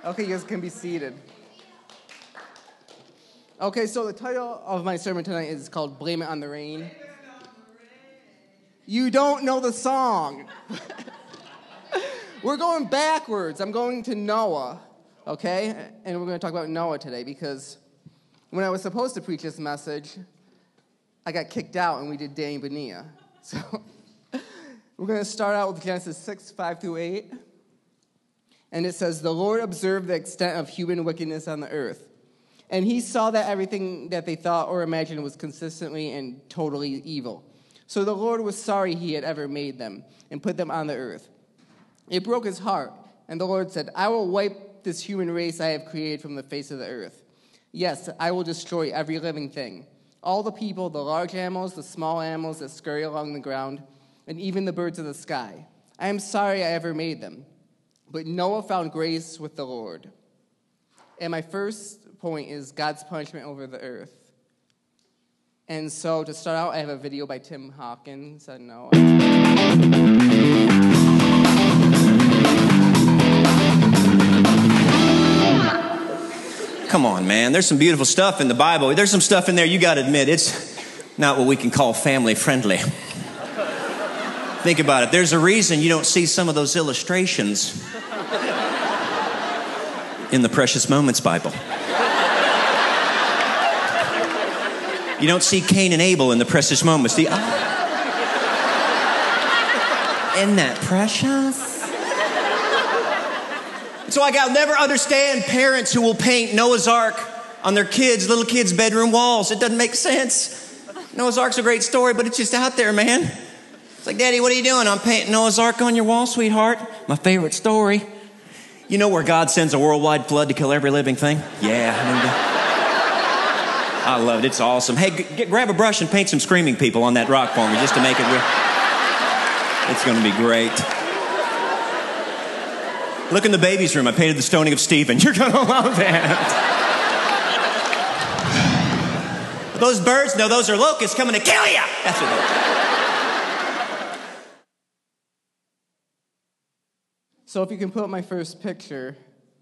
Okay, you guys can be seated. Okay, so the title of my sermon tonight is called Blame It on the Rain. You don't know the song. We're going backwards. I'm going to Noah, okay? And we're going to talk about Noah today because when I was supposed to preach this message, I got kicked out and we did Danny Bonilla. So we're going to start out with Genesis 6, 5 through 8. And it says, the Lord observed the extent of human wickedness on the earth. And he saw that everything that they thought or imagined was consistently and totally evil. So the Lord was sorry he had ever made them and put them on the earth. It broke his heart. And the Lord said, I will wipe this human race I have created from the face of the earth. Yes, I will destroy every living thing. All the people, the large animals, the small animals that scurry along the ground, and even the birds of the sky. I am sorry I ever made them. But Noah found grace with the Lord. And my first point is God's punishment over the earth. And so to start out, I have a video by Tim Hawkins on Noah. Come on, man. There's some beautiful stuff in the Bible. There's some stuff in there you got to admit it's not what we can call family friendly. Think about it. There's a reason you don't see some of those illustrations in the Precious Moments Bible. You don't see Cain and Abel in the Precious Moments. Isn't that precious? So I'll never understand parents who will paint Noah's Ark on their little kids' bedroom walls. It doesn't make sense. Noah's Ark's a great story, but it's just out there, man. It's like, Daddy, what are you doing? I'm painting Noah's Ark on your wall, sweetheart. My favorite story. You know where God sends a worldwide flood to kill every living thing? Yeah. I love it. It's awesome. Hey, grab a brush and paint some screaming people on that rock for me just to make it real. It's going to be great. Look in the baby's room. I painted the stoning of Stephen. You're going to love that. Those birds, no, those are locusts coming to kill you. That's what they are. So if you can put up my first picture,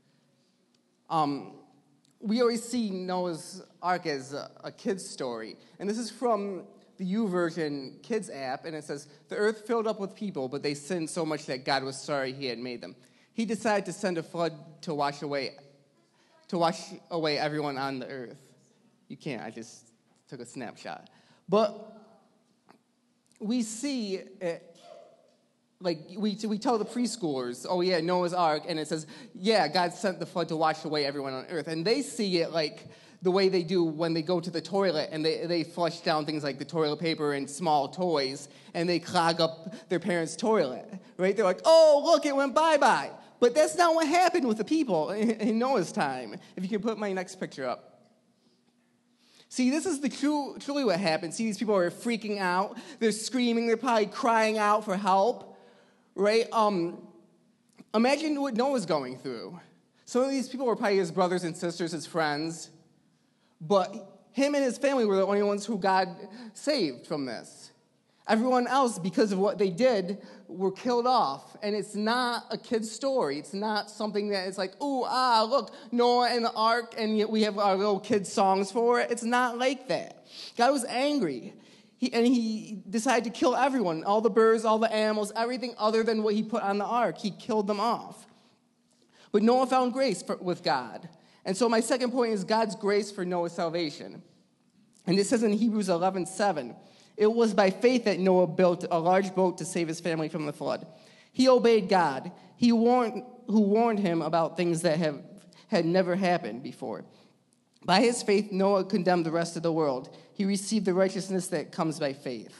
we always see Noah's Ark as a kid's story. And this is from the YouVersion Kids app, and it says, the earth filled up with people, but they sinned so much that God was sorry he had made them. He decided to send a flood to wash away everyone on the earth. You can't, I just took a snapshot. But we see it. Like, we tell the preschoolers, oh, yeah, Noah's Ark, and it says, yeah, God sent the flood to wash away everyone on earth. And they see it like the way they do when they go to the toilet, and they flush down things like the toilet paper and small toys, and they clog up their parents' toilet, right? They're like, oh, look, it went bye-bye. But that's not what happened with the people in Noah's time. If you can put my next picture up. See, this is truly what happened. See, these people are freaking out. They're screaming. They're probably crying out for help. Right? Imagine what Noah's going through. Some of these people were probably his brothers and sisters, his friends, but him and his family were the only ones who God saved from this. Everyone else, because of what they did, were killed off. And it's not a kid's story. It's not something that is like, ooh, look, Noah and the ark, and yet we have our little kid songs for it. It's not like that. God was angry. He decided to kill everyone, all the birds, all the animals, everything other than what he put on the ark. He killed them off. But Noah found grace with God. And so my second point is God's grace for Noah's salvation. And it says in Hebrews 11:7, it was by faith that Noah built a large boat to save his family from the flood. He obeyed God, who warned him about things that had never happened before. By his faith, Noah condemned the rest of the world. He received the righteousness that comes by faith.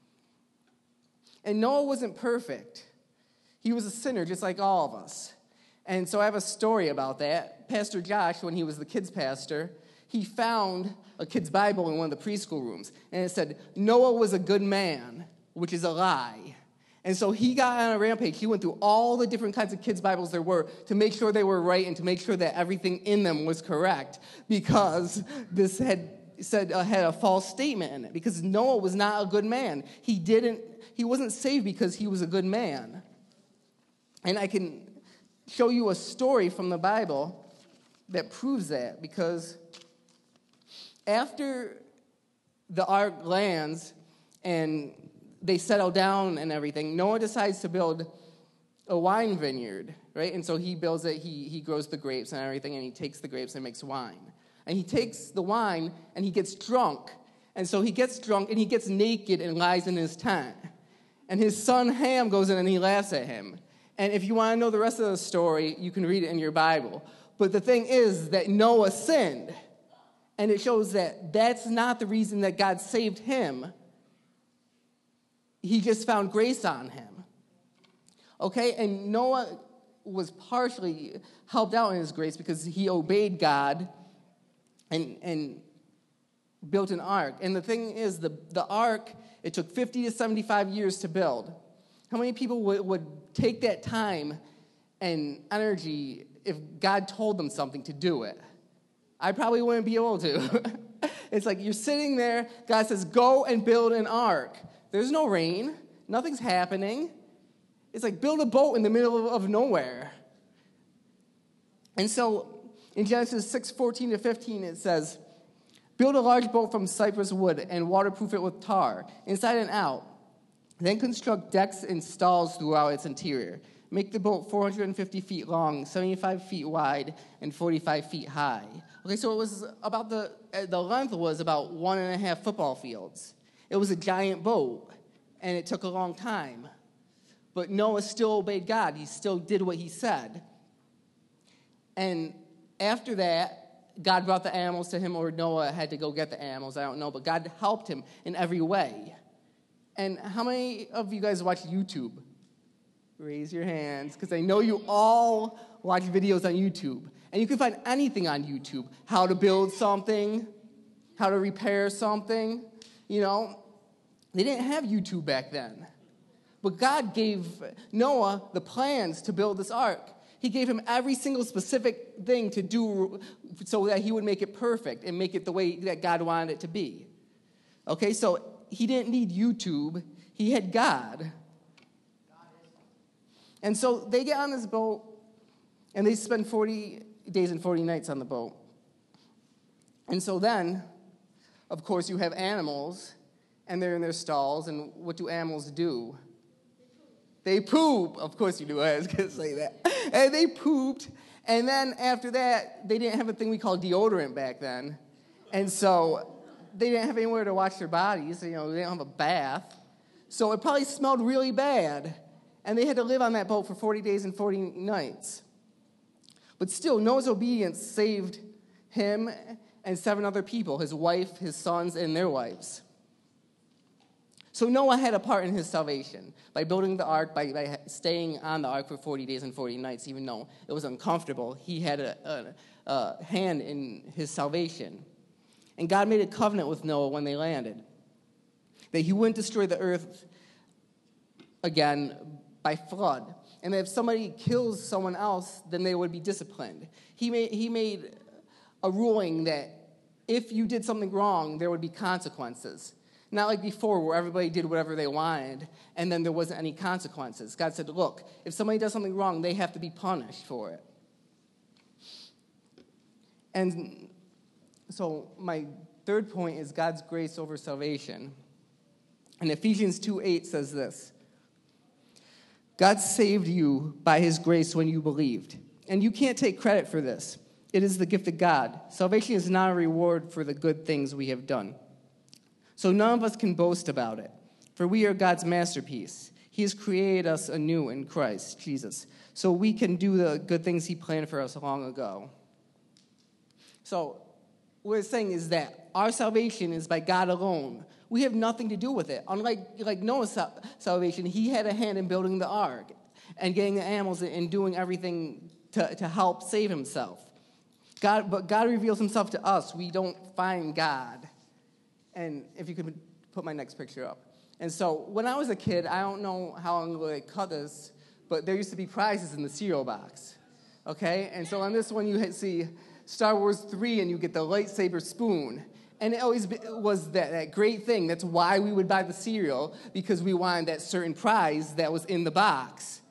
And Noah wasn't perfect. He was a sinner just like all of us. And so I have a story about that. Pastor Josh, when he was the kids pastor, he found a kid's Bible in one of the preschool rooms. And it said, Noah was a good man, which is a lie. And so he got on a rampage. He went through all the different kinds of kids' Bibles there were to make sure they were right and to make sure that everything in them was correct, because this had a false statement in it, because Noah was not a good man. He wasn't saved because he was a good man. And I can show you a story from the Bible that proves that, because after the ark lands and they settle down and everything, Noah decides to build a wine vineyard, right? And so he builds it, he grows the grapes and everything, and he takes the grapes and makes wine. And he takes the wine and he gets drunk. And so he gets drunk and he gets naked and lies in his tent. And his son Ham goes in and he laughs at him. And if you want to know the rest of the story, you can read it in your Bible. But the thing is that Noah sinned. And it shows that that's not the reason that God saved him. He just found grace on him. Okay? And Noah was partially helped out in his grace because he obeyed God and built an ark. And the thing is, the ark, it took 50 to 75 years to build. How many people would take that time and energy if God told them something to do it? I probably wouldn't be able to. It's like you're sitting there, God says, go and build an ark. There's no rain. Nothing's happening. It's like build a boat in the middle of nowhere. And so in Genesis 6:14-15, it says, build a large boat from cypress wood and waterproof it with tar, inside and out. Then construct decks and stalls throughout its interior. Make the boat 450 feet long, 75 feet wide, and 45 feet high. Okay, so it was about the length was about 1.5 football fields. It was a giant boat, and it took a long time. But Noah still obeyed God. He still did what he said. And after that, God brought the animals to him, or Noah had to go get the animals. I don't know, but God helped him in every way. And how many of you guys watch YouTube? Raise your hands, because I know you all watch videos on YouTube. And you can find anything on YouTube. How to build something, how to repair something. You know, they didn't have YouTube back then. But God gave Noah the plans to build this ark. He gave him every single specific thing to do so that he would make it perfect and make it the way that God wanted it to be. Okay, so he didn't need YouTube. He had God. And so they get on this boat, and they spend 40 days and 40 nights on the boat. And so then, of course, you have animals, and they're in their stalls, and what do animals do? They poop. Of course you do. I was going to say that. And they pooped. And then after that, they didn't have a thing we call deodorant back then. And so they didn't have anywhere to wash their bodies. You know, they didn't have a bath. So it probably smelled really bad. And they had to live on that boat for 40 days and 40 nights. But still, Noah's obedience saved him and 7 other people, his wife, his sons, and their wives. So Noah had a part in his salvation by building the ark, by staying on the ark for 40 days and 40 nights, even though it was uncomfortable. He had a hand in his salvation. And God made a covenant with Noah when they landed, that he wouldn't destroy the earth again by flood, and that if somebody kills someone else, then they would be disciplined. He made a ruling that if you did something wrong, there would be consequences. Not like before where everybody did whatever they wanted and then there wasn't any consequences. God said, look, if somebody does something wrong, they have to be punished for it. And so my third point is God's grace over salvation. And Ephesians 2:8 says this: God saved you by his grace when you believed. And you can't take credit for this. It is the gift of God. Salvation is not a reward for the good things we have done. So none of us can boast about it, for we are God's masterpiece. He has created us anew in Christ Jesus, so we can do the good things he planned for us long ago. So what it's saying is that our salvation is by God alone. We have nothing to do with it. Unlike Noah's salvation, he had a hand in building the ark and getting the animals and doing everything to help save himself. But God reveals himself to us. We don't find God. And if you could put my next picture up. And so when I was a kid, I don't know how long ago they cut this, but there used to be prizes in the cereal box. Okay? And so on this one, you see Star Wars 3, and you get the lightsaber spoon. And it always was that great thing. That's why we would buy the cereal, because we wanted that certain prize that was in the box.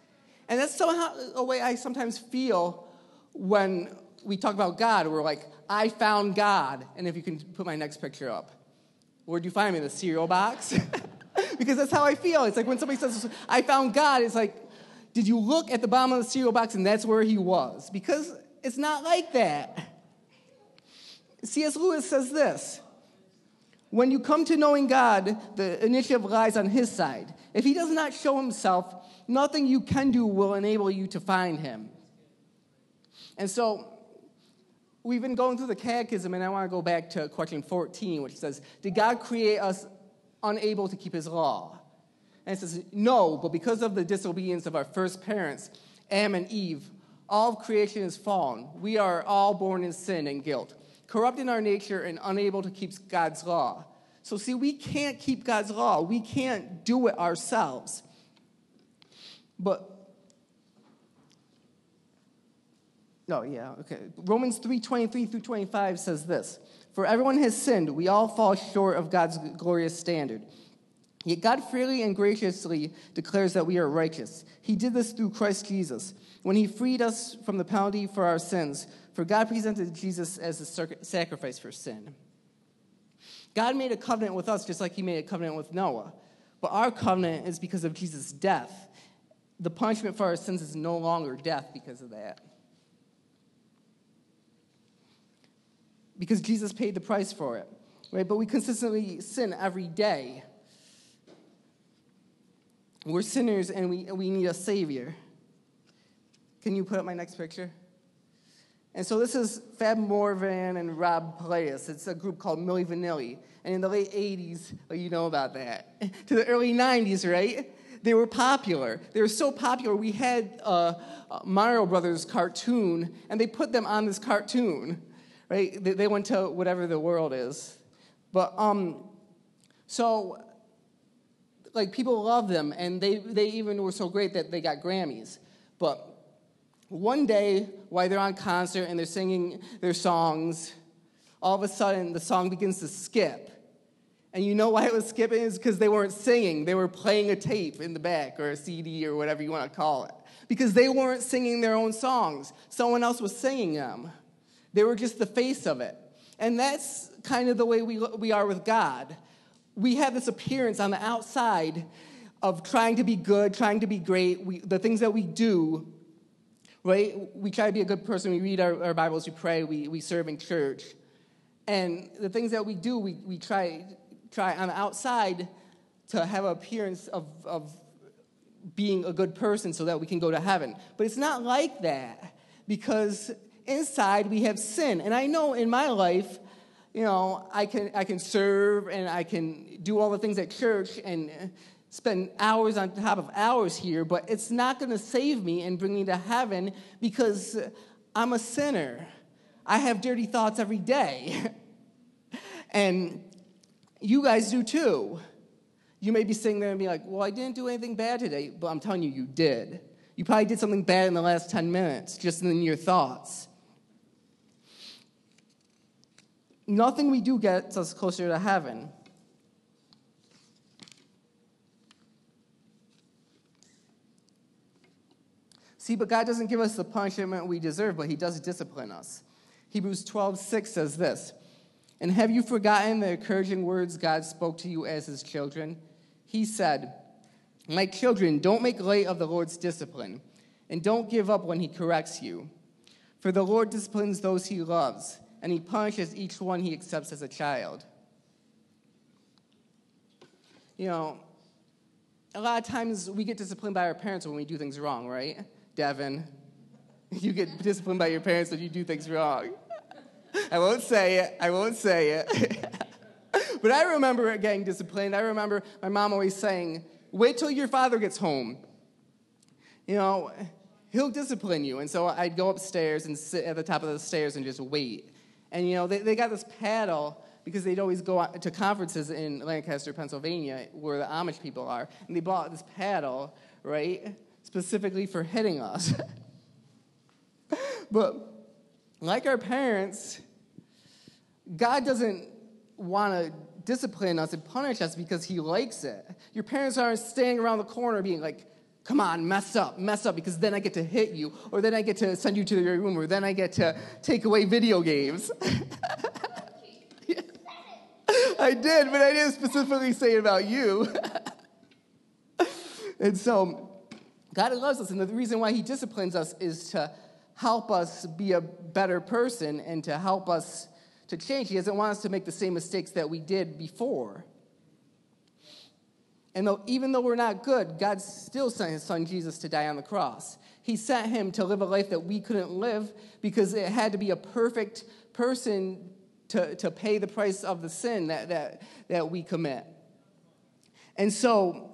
And that's somehow a way I sometimes feel when we talk about God. We're like, I found God. And if you can put my next picture up. Where'd you find me? In the cereal box? Because that's how I feel. It's like when somebody says, I found God, it's like, did you look at the bottom of the cereal box and that's where he was? Because it's not like that. C.S. Lewis says this: when you come to knowing God, the initiative lies on his side. If he does not show himself, nothing you can do will enable you to find him. And so we've been going through the catechism, and I want to go back to question 14, which says, did God create us unable to keep his law? And it says, no, but because of the disobedience of our first parents, Adam and Eve, all of creation is fallen. We are all born in sin and guilt, corrupt in our nature and unable to keep God's law. So see, we can't keep God's law. We can't do it ourselves. Romans 3:23 through 25 says this: for everyone has sinned, we all fall short of God's glorious standard. Yet God freely and graciously declares that we are righteous. He did this through Christ Jesus, when he freed us from the penalty for our sins, for God presented Jesus as a sacrifice for sin. God made a covenant with us just like he made a covenant with Noah. But our covenant is because of Jesus' death. The punishment for our sins is no longer death because of that. Because Jesus paid the price for it, right? But we consistently sin every day. We're sinners and we need a Savior. Can you put up my next picture? And so this is Fab Morvan and Rob Peleus. It's a group called Milli Vanilli. And in the late 80s, you know about that, to the early 90s, right? They were popular. They were so popular, we had a Mario Brothers cartoon, and they put them on this cartoon, right? They went to whatever the world is. But, people love them, and they even were so great that they got Grammys. But one day, while they're on concert and they're singing their songs, all of a sudden, the song begins to skip. And you know why it was skipping? It's because they weren't singing. They were playing a tape in the back, or a CD, or whatever you want to call it. Because they weren't singing their own songs. Someone else was singing them. They were just the face of it. And that's kind of the way we are with God. We have this appearance on the outside of trying to be good, trying to be great. The things that we do, right? We try to be a good person. We read our Bibles, we pray, we serve in church. And the things that we do, we try on the outside to have an appearance of being a good person so that we can go to heaven. But it's not like that, because inside we have sin. And I know in my life, I can serve and I can do all the things at church and spend hours on top of hours here, but it's not going to save me and bring me to heaven because I'm a sinner. I have dirty thoughts every day. And you guys do too. You may be sitting there and be like, well, I didn't do anything bad today, but I'm telling you, you did. You probably did something bad in the last 10 minutes, just in your thoughts. Nothing we do gets us closer to heaven. See, but God doesn't give us the punishment we deserve, but he does discipline us. Hebrews 12:6 says this: and have you forgotten the encouraging words God spoke to you as his children? He said, my children, don't make light of the Lord's discipline, and don't give up when he corrects you. For the Lord disciplines those he loves, and he punishes each one he accepts as a child. A lot of times we get disciplined by our parents when we do things wrong, right? Devin, you get disciplined by your parents when you do things wrong. I won't say it. But I remember getting disciplined. I remember my mom always saying, wait till your father gets home. He'll discipline you. And so I'd go upstairs and sit at the top of the stairs and just wait. And, they got this paddle because they'd always go to conferences in Lancaster, Pennsylvania, where the Amish people are. And they bought this paddle, right, specifically for hitting us. But like our parents, God doesn't want to discipline us and punish us because he likes it. Your parents aren't standing around the corner being like, come on, mess up, because then I get to hit you, or then I get to send you to your room, or then I get to take away video games. I did, but I didn't specifically say it about you. And so God loves us, and the reason why he disciplines us is to help us be a better person and to help us to change. He doesn't want us to make the same mistakes that we did before. And even though we're not good, God still sent his son Jesus to die on the cross. He sent him to live a life that we couldn't live because it had to be a perfect person to pay the price of the sin that we commit. And so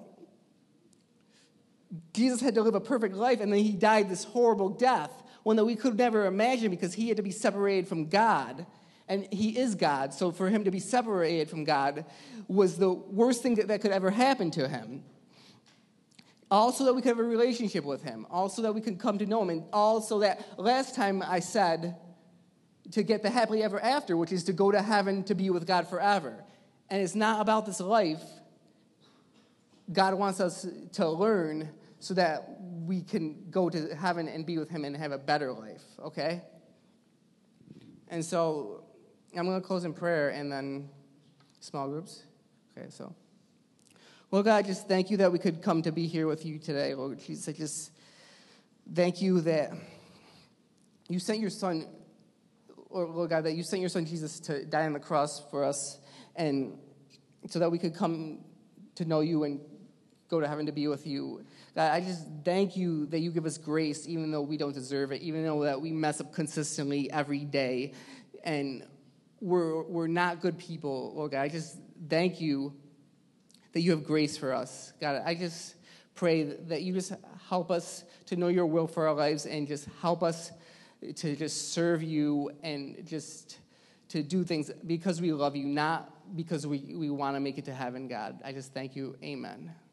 Jesus had to live a perfect life, and then he died this horrible death, one that we could never imagine because he had to be separated from God. And he is God, so for him to be separated from God was the worst thing that could ever happen to him. Also that we could have a relationship with him. Also that we could come to know him. And also that last time I said to get the happily ever after, which is to go to heaven to be with God forever. And it's not about this life. God wants us to learn so that we can go to heaven and be with him and have a better life, okay? And so I'm going to close in prayer and then small groups. Okay, so. Lord God, I just thank you that we could come to be here with you today, Lord Jesus. I just thank you that you sent your son, or Lord God, that you sent your son Jesus to die on the cross for us, and so that we could come to know you and go to heaven to be with you. God, I just thank you that you give us grace even though we don't deserve it, even though that we mess up consistently every day, and we're not good people, Lord God. I just thank you that you have grace for us. God, I just pray that you just help us to know your will for our lives and just help us to just serve you and just to do things because we love you, not because we want to make it to heaven, God. I just thank you. Amen.